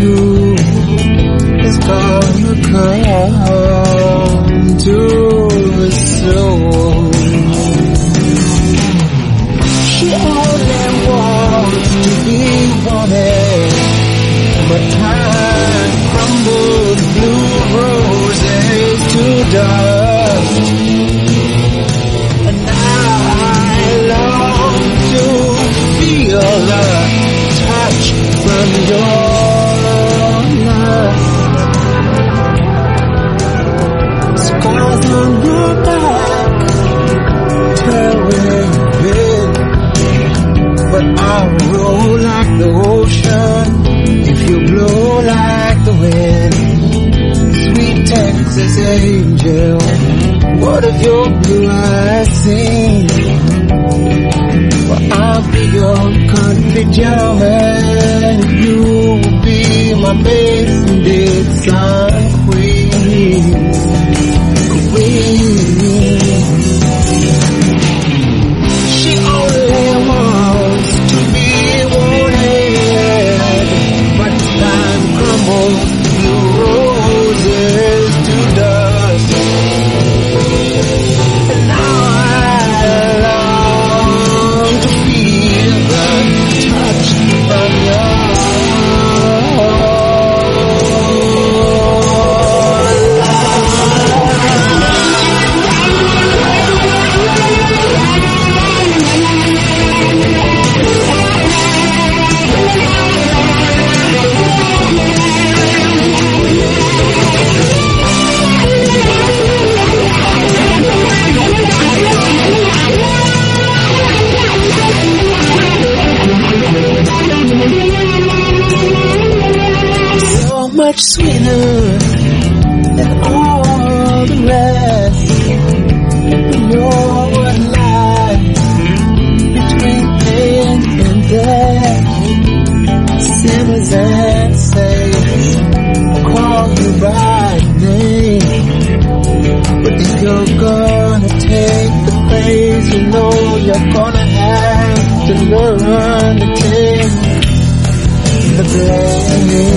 you is gonna come to the soul. She only wants to be wanted, but time crumbled blue roses to dust. And I long to feel the touch from your love. Scars on your back tell where you've been, but I'll roll like the ocean if you blow like the wind. Sweet Texas angel, what have your blue eyes seen? Well, I'll be your country gentleman, you will be my maiden big sun queen. She only wants to be wanted, but time crumbles blue roses to dust. And now I long to feel the touch of your much sweeter than all the rest. You're what lies between pain and death. Sinners and saints call you by name, but if you're gonna take the praise, you know you're gonna have to learn to take the blame.